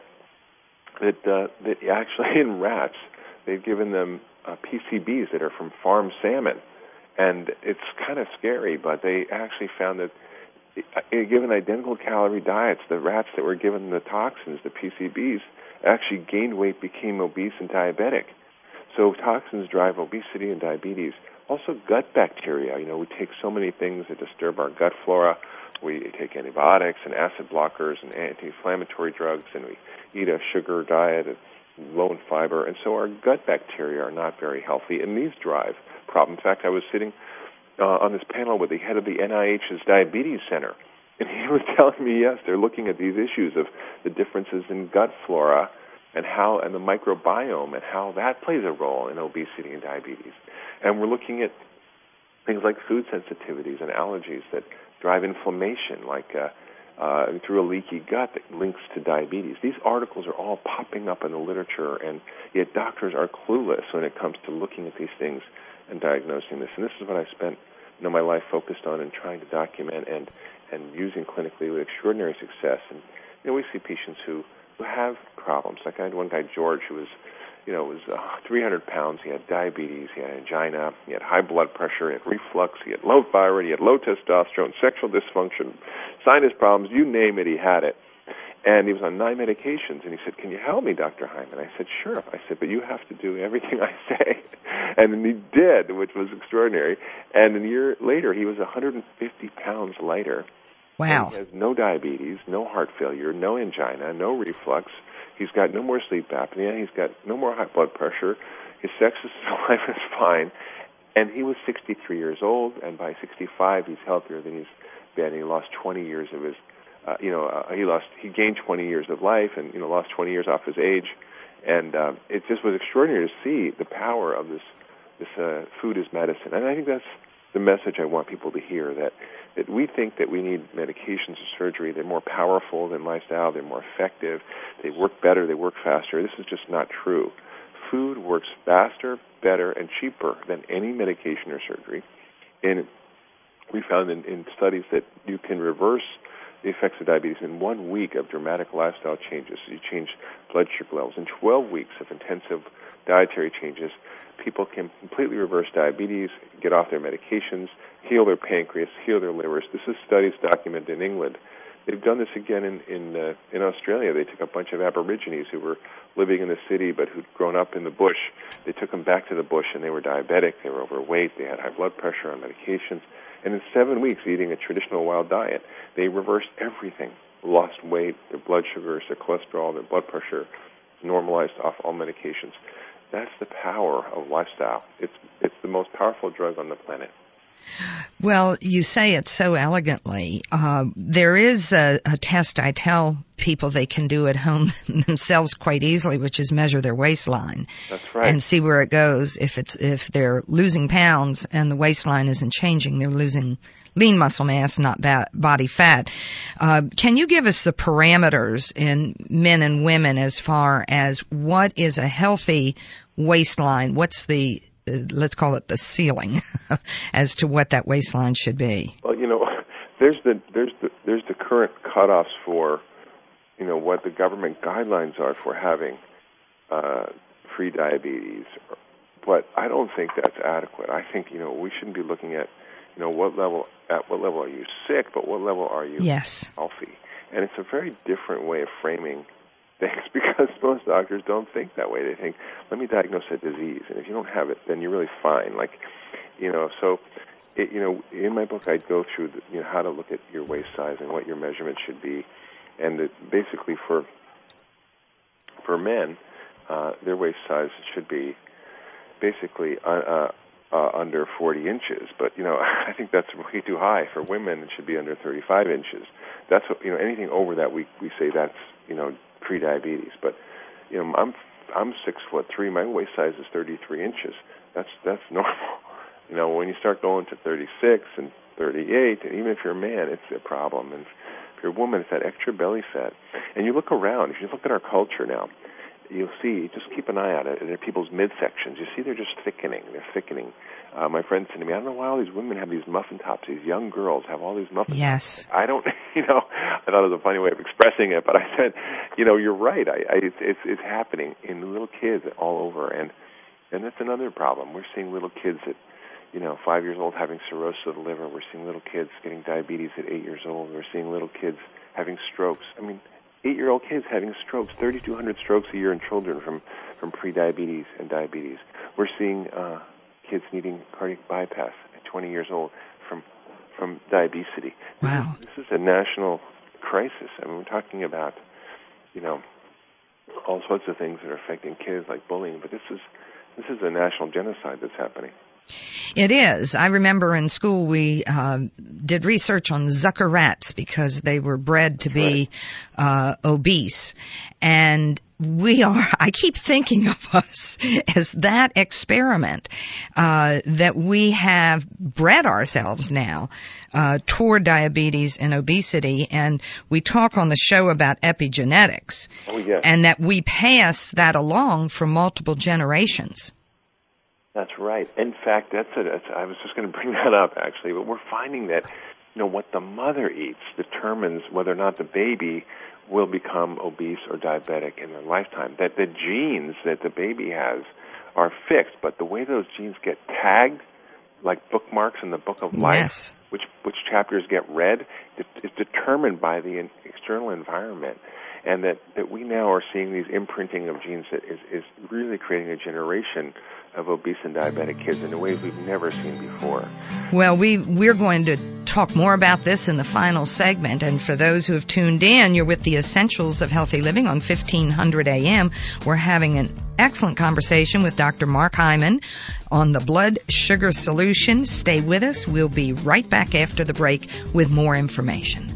that uh, that actually in rats, they've given them uh, P C Bs that are from farm salmon, and it's kind of scary, but they actually found that uh, given identical calorie diets, the rats that were given the toxins, the P C Bs, actually gained weight, became obese and diabetic. So toxins drive obesity and diabetes. Also gut bacteria. You know, we take so many things that disturb our gut flora. We take antibiotics and acid blockers and anti-inflammatory drugs, and we eat a sugar diet that's low in fiber, and so our gut bacteria are not very healthy, and these drive problems. In fact, I was sitting uh, on this panel with the head of the N I H's Diabetes Center, And he was telling me, yes, they're looking at these issues of the differences in gut flora and how and the microbiome and how that plays a role in obesity and diabetes. And we're looking at things like food sensitivities and allergies that drive inflammation, like uh, uh, through a leaky gut that links to diabetes. These articles are all popping up in the literature, and yet doctors are clueless when it comes to looking at these things and diagnosing this. And this is what I spent you know, my life focused on and trying to document and, and using clinically with extraordinary success. And you know, we see patients who, who have problems. Like I had one guy, George, who was you know, was uh, three hundred pounds. He had diabetes. He had angina. He had high blood pressure. He had reflux. He had low thyroid. He had low testosterone, sexual dysfunction, sinus problems. You name it, he had it. And he was on nine medications. And he said, "Can you help me, Doctor Hyman?" I said, "Sure." I said, "But you have to do everything I say." And then he did, which was extraordinary. And a year later, he was one hundred fifty pounds lighter. Wow. And he has no diabetes, no heart failure, no angina, no reflux. He's got no more sleep apnea. He's got no more high blood pressure. His sexual life is fine. And he was sixty-three years old, and by sixty-five, he's healthier than he's been. He lost twenty years of his, uh, you know, uh, he lost, he gained twenty years of life and, you know, lost twenty years off his age. And uh, it just was extraordinary to see the power of this, this uh, food as medicine. And I think that's the message I want people to hear, that that we think that we need medications or surgery. They're more powerful than lifestyle. They're more effective. They work better. They work faster. This is just not true. Food works faster, better, and cheaper than any medication or surgery. And we found in, in studies that you can reverse the effects of diabetes in one week of dramatic lifestyle changes. So you change blood sugar levels. In twelve weeks of intensive dietary changes, people can completely reverse diabetes, get off their medications, heal their pancreas, heal their livers. This is studies documented in England. They've done this again in in, uh, in Australia. They took a bunch of Aborigines who were living in the city but who'd grown up in the bush. They took them back to the bush, and they were diabetic, they were overweight, they had high blood pressure on medications. And in seven weeks, eating a traditional wild diet, they reversed everything. Lost weight, their blood sugars, their cholesterol, their blood pressure, normalized off all medications. That's the power of lifestyle. It's it's the most powerful drug on the planet. Well, you say it so elegantly. Uh, there is a, a test I tell people they can do at home themselves quite easily, which is measure their waistline. That's right. And see where it goes. If it's if they're losing pounds and the waistline isn't changing, they're losing lean muscle mass, not ba- body fat. Uh, can you give us the parameters in men and women as far as what is a healthy waistline? What's the let's call it the ceiling as to what that waistline should be? Well, you know, there's the there's the there's the current cutoffs for, you know, what the government guidelines are for having uh, pre-diabetes, but I don't think that's adequate. I think, you know, we shouldn't be looking at, you know, what level at what level are you sick, but what level are you yes. healthy? And it's a very different way of framing things, because most doctors don't think that way. They think, let me diagnose a disease, and if you don't have it, then you're really fine. Like, you know, so, it, you know, in my book, I go through, the, you know, how to look at your waist size and what your measurement should be, and that basically for for men, uh, their waist size should be basically uh, uh, uh, under forty inches. But you know, I think that's way too high. For women, it should be under thirty-five inches. That's what, you know, anything over that, we we say that's, you know, pre-diabetes. But you know, I'm I'm six foot three. My waist size is thirty-three inches. That's that's normal. You know, when you start going to thirty-six and thirty-eight, and even if you're a man, it's a problem. And if you're a woman, it's that extra belly fat. And you look around. If you look at our culture now, you'll see. Just keep an eye on it. And people's midsections, you see, they're just thickening. They're thickening. Uh, my friend said to me, I don't know why all these women have these muffin tops. These young girls have all these muffin yes. tops. I don't, you know, I thought it was a funny way of expressing it, but I said, you know, you're right. I, I, it's, it's, it's happening in little kids all over, and and that's another problem. We're seeing little kids at, you know, five years old having cirrhosis of the liver. We're seeing little kids getting diabetes at eight years old. We're seeing little kids having strokes. I mean, eight-year-old kids having strokes, thirty-two hundred strokes a year in children from, from pre-diabetes and diabetes. We're seeing uh, kids needing cardiac bypass at twenty years old from from diabetes. Wow. This is, this is a national crisis. I mean, we're talking about, you know, all sorts of things that are affecting kids, like bullying, but this is this is a national genocide that's happening. It is. I remember in school we uh, did research on Zucker rats because they were bred to be uh, obese. And we are, I keep thinking of us as that experiment, uh, that we have bred ourselves now, uh, toward diabetes and obesity. And we talk on the show about epigenetics. Oh, yes. And that we pass that along for multiple generations. That's right. In fact, that's it. That's, I was just going to bring that up, actually. But we're finding that, you know, what the mother eats determines whether or not the baby will become obese or diabetic in their lifetime. That the genes that the baby has are fixed, but the way those genes get tagged, like bookmarks in the book of life, yes. which which chapters get read, is determined by the external environment. And that, that we now are seeing these imprinting of genes that is, is really creating a generation of obese and diabetic kids in ways we've never seen before. Well, we, we're going to talk more about this in the final segment. And for those who have tuned in, you're with the Essentials of Healthy Living on fifteen hundred A M. We're having an excellent conversation with Doctor Mark Hyman on the blood sugar solution. Stay with us. We'll be right back after the break with more information.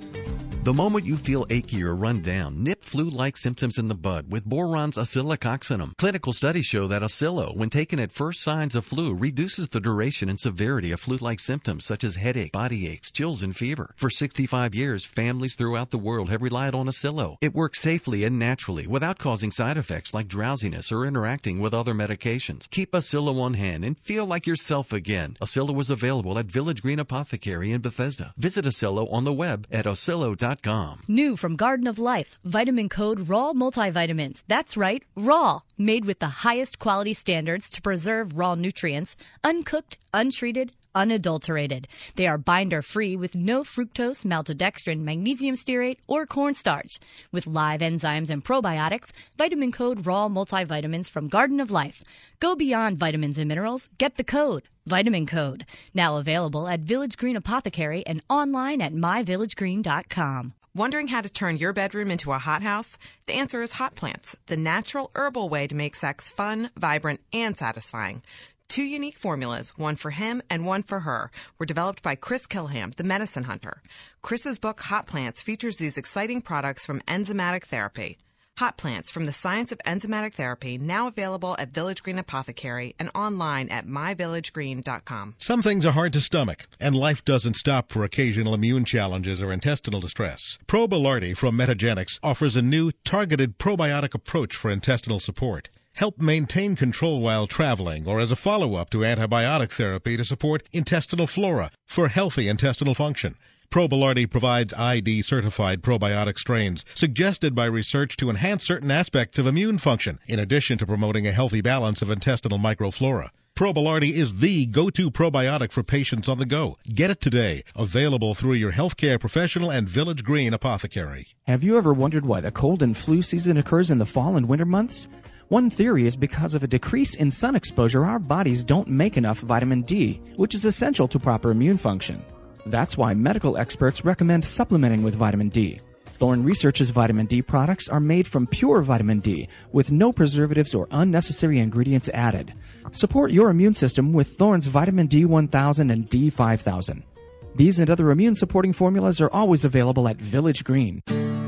The moment you feel achy or run down, nip flu-like symptoms in the bud with Boron's oscillococcinum. Clinical studies show that Oscillo, when taken at first signs of flu, reduces the duration and severity of flu-like symptoms such as headache, body aches, chills, and fever. For sixty-five years, families throughout the world have relied on Oscillo. It works safely and naturally without causing side effects like drowsiness or interacting with other medications. Keep Oscillo on hand and feel like yourself again. Oscillo is available at Village Green Apothecary in Bethesda. Visit Oscillo on the web at oscillo dot com. New from Garden of Life, vitamin code raw multivitamins. That's right, raw, made with the highest quality standards to preserve raw nutrients, uncooked, untreated, unadulterated. They are binder-free with no fructose, maltodextrin, magnesium stearate, or cornstarch. With live enzymes and probiotics, vitamin code raw multivitamins from Garden of Life. Go beyond vitamins and minerals. Get the code. Vitamin Code. Now available at Village Green Apothecary and online at my village green dot com. Wondering how to turn your bedroom into a hothouse? The answer is Hot Plants, the natural herbal way to make sex fun, vibrant, and satisfying. Two unique formulas, one for him and one for her, were developed by Chris Kilham, the medicine hunter. Chris's book, Hot Plants, features these exciting products from enzymatic therapy. Hot Plants from the Science of Enzymatic Therapy, now available at Village Green Apothecary and online at my village green dot com. Some things are hard to stomach, and life doesn't stop for occasional immune challenges or intestinal distress. Probilardi from Metagenics offers a new, targeted probiotic approach for intestinal support. Help maintain control while traveling or as a follow-up to antibiotic therapy to support intestinal flora for healthy intestinal function. Probilardi provides I D-certified probiotic strains suggested by research to enhance certain aspects of immune function, in addition to promoting a healthy balance of intestinal microflora. Probilardi is the go-to probiotic for patients on the go. Get it today. Available through your healthcare professional and Village Green Apothecary. Have you ever wondered why the cold and flu season occurs in the fall and winter months? One theory is because of a decrease in sun exposure, our bodies don't make enough vitamin D, which is essential to proper immune function. That's why medical experts recommend supplementing with vitamin D. Thorne Research's vitamin D products are made from pure vitamin D with no preservatives or unnecessary ingredients added. Support your immune system with Thorne's vitamin D one thousand and D five thousand. These and other immune-supporting formulas are always available at Village Green.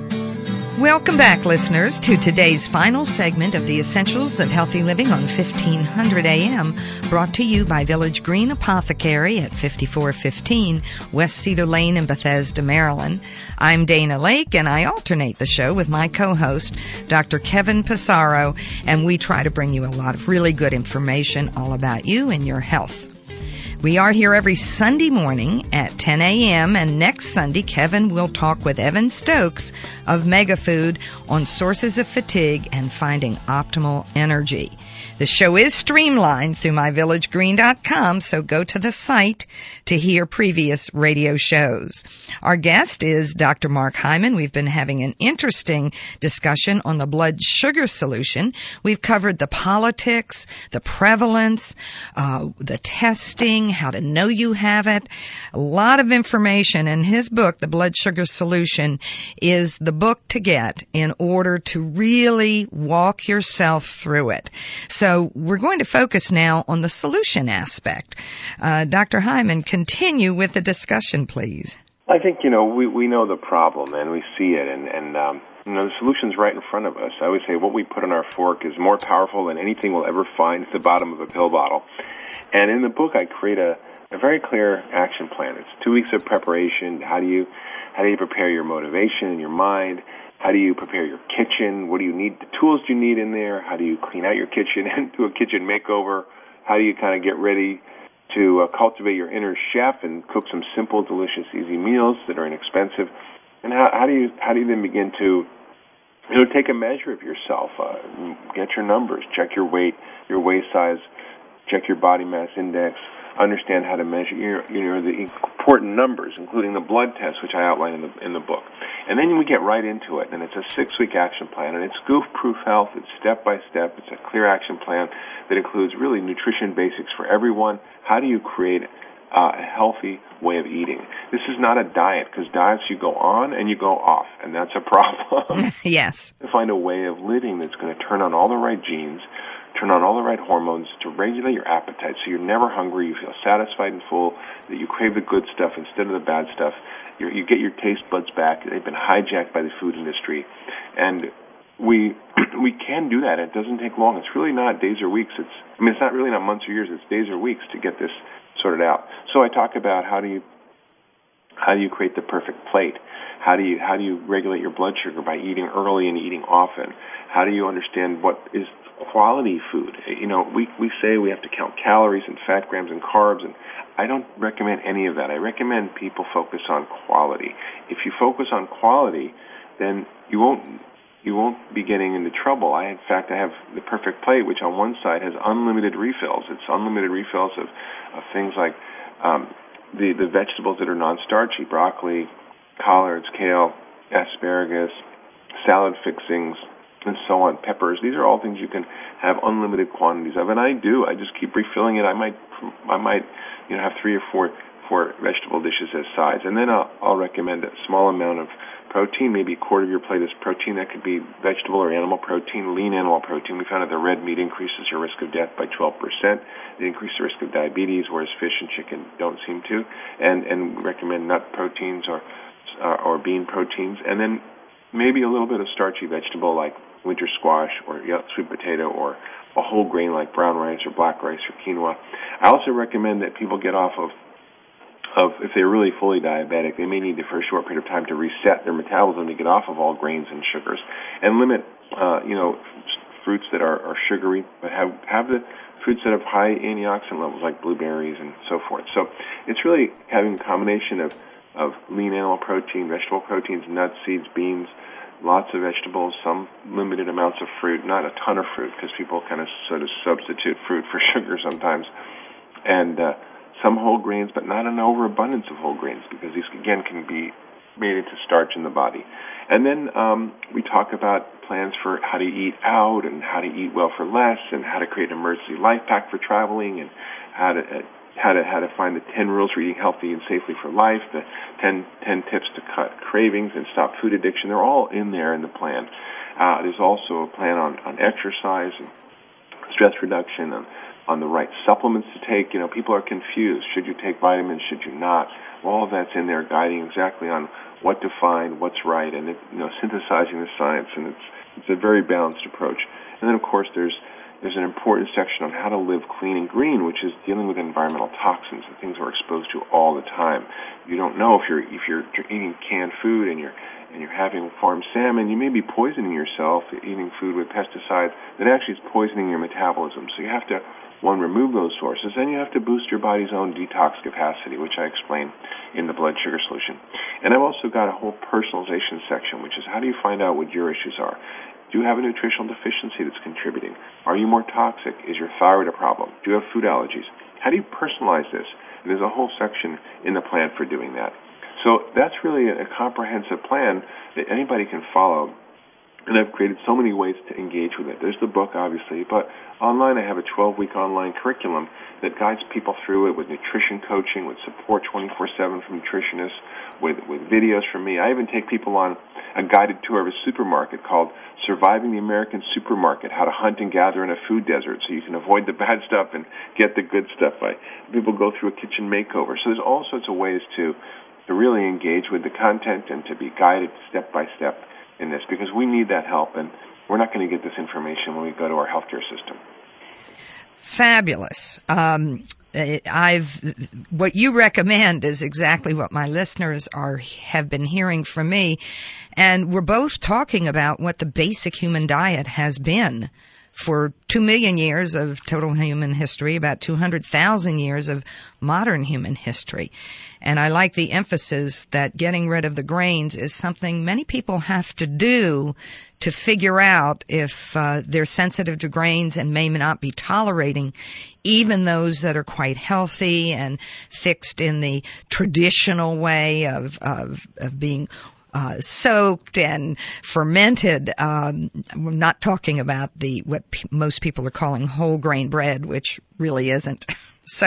Welcome back, listeners, to today's final segment of the Essentials of Healthy Living on fifteen hundred A M, brought to you by Village Green Apothecary at fifty-four fifteen West Cedar Lane in Bethesda, Maryland. I'm Dana Lake, and I alternate the show with my co-host, Doctor Kevin Passaro, and we try to bring you a lot of really good information all about you and your health. We are here every Sunday morning at ten A M, and next Sunday, Kevin will talk with Evan Stokes of MegaFood on sources of fatigue and finding optimal energy. The show is streamlined through my village green dot com, so go to the site to hear previous radio shows. Our guest is Doctor Mark Hyman. We've been having an interesting discussion on the blood sugar solution. We've covered the politics, the prevalence, uh, the testing, how to know you have it. A lot of information. In his book, The Blood Sugar Solution, is the book to get in order to really walk yourself through it. So we're going to focus now on the solution aspect. Uh, Doctor Hyman, continue with the discussion, please. I think, you know, we, we know the problem and we see it, and, and um, you know, the solution's right in front of us. I always say what we put on our fork is more powerful than anything we'll ever find at the bottom of a pill bottle. And in the book, I create a, a very clear action plan. It's two weeks of preparation. How do you how do you prepare your motivation and your mind? How do you prepare your kitchen? What do you need? The tools do you need in there? How do you clean out your kitchen and do a kitchen makeover? How do you kind of get ready to uh, cultivate your inner chef and cook some simple, delicious, easy meals that are inexpensive? And how, how do you how do you then begin to, you know, take a measure of yourself, uh, get your numbers, check your weight, your waist size, check your body mass index, understand how to measure your, you know, the important numbers, including the blood test, which I outline in the in the book. And then we get right into it, and it's a six-week action plan, and it's goof-proof health. It's step-by-step. It's a clear action plan that includes really nutrition basics for everyone. How do you create uh, a healthy way of eating? This is not a diet, because diets you go on and you go off, and that's a problem. Yes. To find a way of living that's going to turn on all the right genes, turn on all the right hormones to regulate your appetite so you're never hungry, you feel satisfied and full, that you crave the good stuff instead of the bad stuff. You're, you get your taste buds back. They've been hijacked by the food industry. And we we can do that. It doesn't take long. It's really not days or weeks. It's I mean, it's not really not months or years. It's days or weeks to get this sorted out. So I talk about how do you how do you create the perfect plate? How do you how do you regulate your blood sugar by eating early and eating often? How do you understand what is quality food? You know, we we say we have to count calories and fat grams and carbs, and I don't recommend any of that. I recommend people focus on quality. If you focus on quality, then you won't you won't be getting into trouble. I, in fact, I have the perfect plate, which on one side has unlimited refills. It's unlimited refills of, of things like um, the the vegetables that are non-starchy: broccoli, collards, kale, asparagus, salad fixings, and so on, peppers. These are all things you can have unlimited quantities of, and I do. I just keep refilling it. I might, I might, you know, have three or four, four vegetable dishes as sides, and then I'll, I'll recommend a small amount of protein, maybe a quarter of your plate is protein. That could be vegetable or animal protein, lean animal protein. We found that the red meat increases your risk of death by twelve percent. It increases the risk of diabetes, whereas fish and chicken don't seem to. And and we recommend nut proteins or uh, or bean proteins, and then maybe a little bit of starchy vegetable like winter squash or sweet potato or a whole grain like brown rice or black rice or quinoa. I also recommend that people get off of, of if they're really fully diabetic, they may need to, for a short period of time, to reset their metabolism to get off of all grains and sugars, and limit, uh, you know, fruits that are, are sugary, but have, have the fruits that have high antioxidant levels like blueberries and so forth. So it's really having a combination of, of lean animal protein, vegetable proteins, nuts, seeds, beans, lots of vegetables, some limited amounts of fruit, not a ton of fruit because people kind of sort of substitute fruit for sugar sometimes, and uh, some whole grains, but not an overabundance of whole grains because these, again, can be made into starch in the body. And then um, we talk about plans for how to eat out and how to eat well for less and how to create an emergency life pack for traveling and how to uh, how to how to find the ten rules for eating healthy and safely for life, the ten, ten tips to cut cravings and stop food addiction. They're all in there in the plan. Uh, there's also a plan on, on exercise and stress reduction, and on the right supplements to take. You know, people are confused. Should you take vitamins? Should you not? All of that's in there, guiding exactly on what to find, what's right, and it, you know, synthesizing the science. And it's it's a very balanced approach. And then, of course, there's There's an important section on how to live clean and green, which is dealing with environmental toxins and things we're exposed to all the time. You don't know if you're if you're eating canned food and you're and you're having farmed salmon, you may be poisoning yourself eating food with pesticides that actually is poisoning your metabolism. So you have to, one, remove those sources, and you have to boost your body's own detox capacity, which I explain in the blood sugar solution. And I've also got a whole personalization section, which is how do you find out what your issues are? Do you have a nutritional deficiency that's contributing? Are you more toxic? Is your thyroid a problem? Do you have food allergies? How do you personalize this? And there's a whole section in the plan for doing that. So that's really a comprehensive plan that anybody can follow And I've created so many ways to engage with it. There's the book, obviously, but online I have a twelve-week online curriculum that guides people through it with nutrition coaching, with support twenty-four seven from nutritionists, with, with videos from me. I even take people on a guided tour of a supermarket called Surviving the American Supermarket, How to Hunt and Gather in a Food Desert, so you can avoid the bad stuff and get the good stuff. I, people go through a kitchen makeover. So there's all sorts of ways to, to really engage with the content and to be guided step by step in this, because we need that help, and we're not going to get this information when we go to our healthcare system. Fabulous. Um, I've what you recommend is exactly what my listeners are have been hearing from me, and we're both talking about what the basic human diet has been for two million years of total human history, about two hundred thousand years of modern human history. And I like the emphasis that getting rid of the grains is something many people have to do to figure out if uh, they're sensitive to grains and may not be tolerating even those that are quite healthy and fixed in the traditional way of, of, of being Uh, soaked and fermented. Um, we're not talking about the what pe- most people are calling whole grain bread, which really isn't. So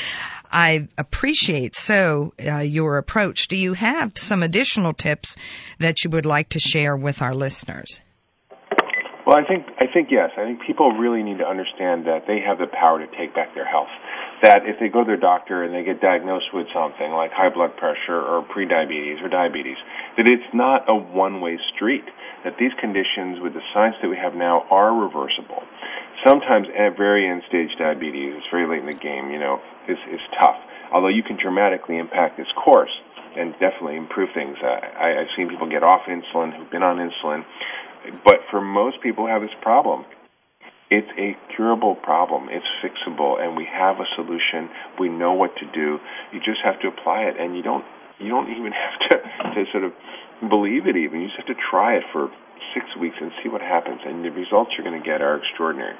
I appreciate so uh, your approach. Do you have some additional tips that you would like to share with our listeners? Well, I think I think yes. I think people really need to understand that they have the power to take back their health. That if they go to their doctor and they get diagnosed with something like high blood pressure or prediabetes or diabetes, that it's not a one-way street. That these conditions, with the science that we have now, are reversible. Sometimes at very end-stage diabetes, it's very late in the game, you know, is is tough. Although you can dramatically impact its course and definitely improve things. Uh, I, I've seen people get off insulin who've been on insulin. But for most people who have this problem, it's a curable problem. It's fixable, and we have a solution. We know what to do. You just have to apply it, and you don't you don't even have to, to sort of believe it even. You just have to try it for six weeks and see what happens, and the results you're going to get are extraordinary.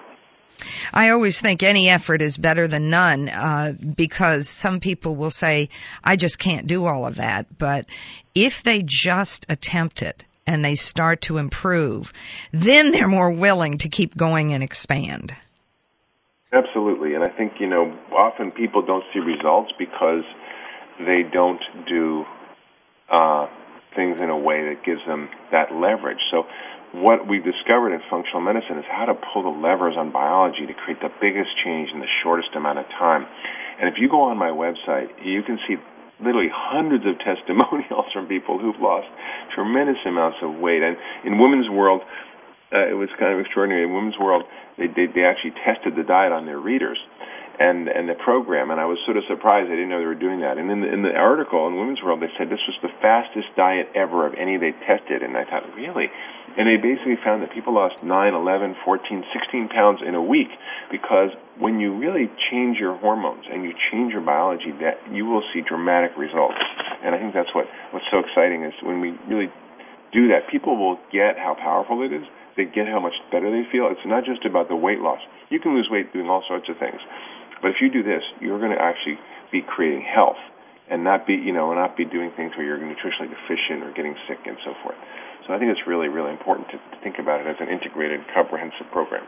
I always think any effort is better than none, uh, because some people will say, I just can't do all of that. But if they just attempt it, and they start to improve, then they're more willing to keep going and expand. Absolutely. And I think, you know, often people don't see results because they don't do uh, things in a way that gives them that leverage. So what we've discovered in functional medicine is how to pull the levers on biology to create the biggest change in the shortest amount of time. And if you go on my website, you can see literally hundreds of testimonials from people who've lost tremendous amounts of weight. And in Women's World, uh, it was kind of extraordinary. In Women's World, they, they they actually tested the diet on their readers and and the program, and I was sort of surprised. I didn't know they were doing that. And in the, in the article in Women's World, they said this was the fastest diet ever of any they tested. And I thought, really? And they basically found that people lost nine, eleven, fourteen, sixteen pounds in a week, because when you really change your hormones and you change your biology, that you will see dramatic results. And I think that's what, what's so exciting is when we really do that, people will get how powerful it is. They get how much better they feel. It's not just about the weight loss. You can lose weight doing all sorts of things. But if you do this, you're going to actually be creating health and not be, you know, not be doing things where you're nutritionally deficient or getting sick and so forth. So I think it's really, really important to, to think about it as an integrated, comprehensive program.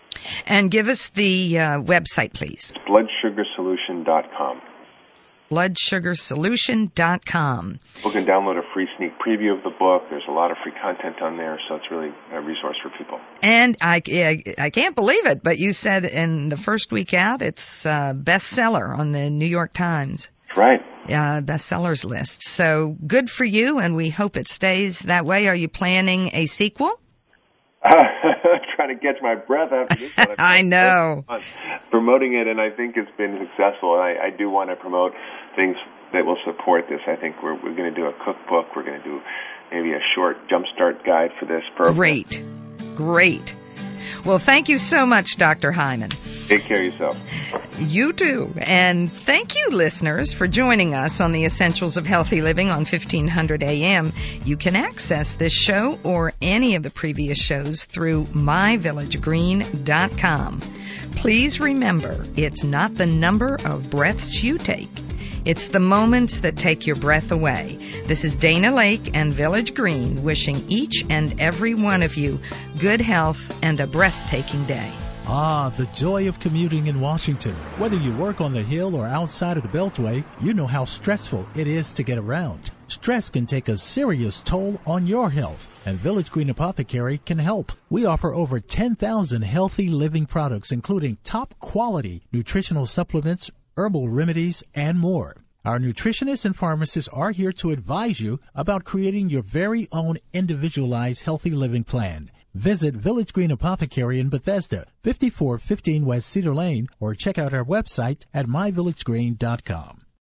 And give us the uh, website, please. It's blood sugar solution dot com. blood sugar solution dot com. You can download a free sneak preview of the book. There's a lot of free content on there, so it's really a resource for people. And I, I, I can't believe it, but you said in the first week out, it's a bestseller on the New York Times. Right. Uh, bestsellers list. So good for you, and we hope it stays that way. Are you planning a sequel? Uh, trying to catch my breath after this one. I know. Promoting it, and I think it's been successful. And I, I do want to promote things that will support this. I think we're we're going to do a cookbook. We're going to do maybe a short jumpstart guide for this program. Great. Great. Well, thank you so much, Doctor Hyman. Take care of yourself. You too. And thank you, listeners, for joining us on the Essentials of Healthy Living on fifteen hundred A M. You can access this show or any of the previous shows through my village green dot com. Please remember, it's not the number of breaths you take. It's the moments that take your breath away. This is Dana Lake and Village Green wishing each and every one of you good health and a breathtaking day. Ah, the joy of commuting in Washington. Whether you work on the Hill or outside of the Beltway, you know how stressful it is to get around. Stress can take a serious toll on your health, and Village Green Apothecary can help. We offer over ten thousand healthy living products, including top-quality nutritional supplements, herbal remedies, and more. Our nutritionists and pharmacists are here to advise you about creating your very own individualized healthy living plan. Visit Village Green Apothecary in Bethesda, fifty-four fifteen West Cedar Lane, or check out our website at my village green dot com.